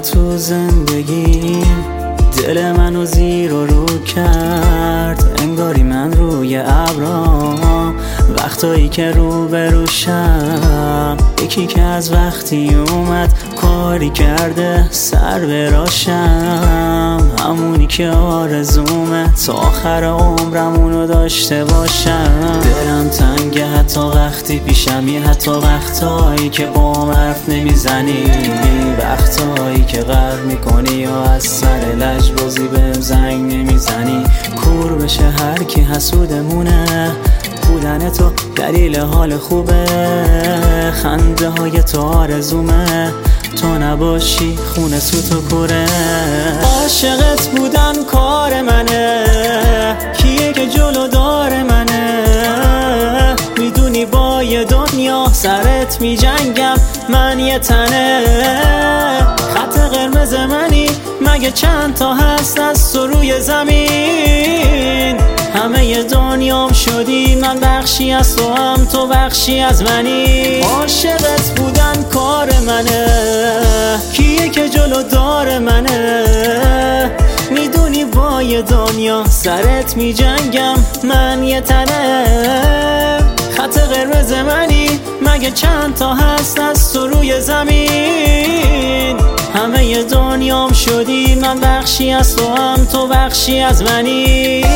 تو زندگیم دل منو زیر و رو کرد، انگاری من روی ابرام وقتایی که رو بروشم. یکی که از وقتی اومد کاری کرده سر براشم، همونی که آرزومه تا آخر عمرمونو داشته باشم. دلم تنگه حتی وقتی پیشمی، حتی وقتایی که با حرف نمیزنی، وقتایی که غر میکنی یا از سر لجبازی بهم زنگ نمیزنی. کور بشه هر کی حسودمونه، بودن تو دلیل حال خوبه، خنده های تو آرزومه، تو نباشی خونه سوت و کوره. عاشقت بودن کار منه، کیه که جلو دار منه، میدونی با یه دنیا سرت میجنگم من یه تنه. خط قرمز منی مگه چند تا هست از تو روی زمین، همه ی دنیام شدی من بخشی از تو هم تو بخشی از منی. عاشقت بودن کار منه، کیه که جلو دار منه، میدونی با یه دنیا سرت میجنگم من یه تنه. خط قرمز منی مگه چند تا هست از تو روی زمین، همه ی دنیام شدی من بخشی از تو هم تو بخشی از منی.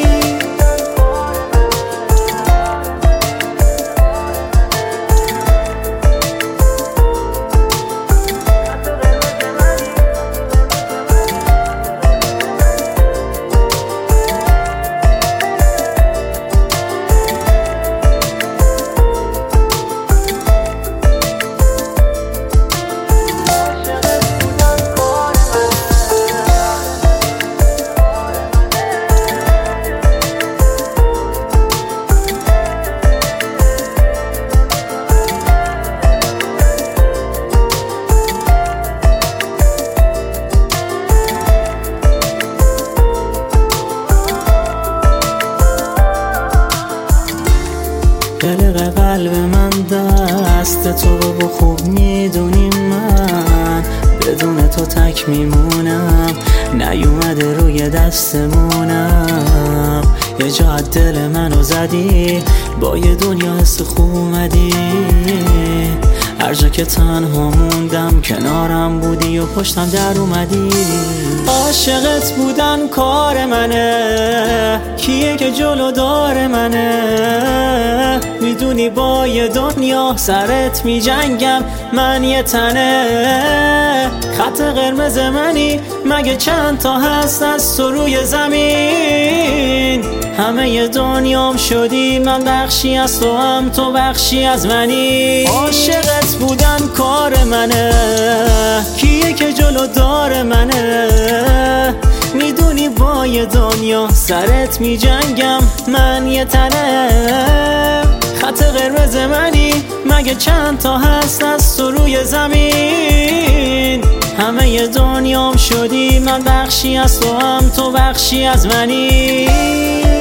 قلق قلب من دست تو و خوب میدونی من بدون تو تک میمونم، نیومده روی دستمونم. یه جا دل منو زدی با یه دنیا حس خوب اومدی، هر جا که تنها موندم کنارم بودی و پشتم در اومدی. عاشقت بودن کار منه، کیه که جلو دار منه، میدونی با یه دنیا سرت میجنگم من یه تنه. خط قرمز منی مگه چند تا هست از تو روی زمین، همه ی دنیام شدی من بخشی از تو هم تو بخشی از منی. عاشقت بودن کار منه، کیه که جلو دار منه، میدونی با یه دنیا سرت میجنگم من یه تنه. خط قرمز منی مگه چند تا هست از تو روی زمین، همه ی دنیام شدی من بخشی از تو هم تو بخشی از منی.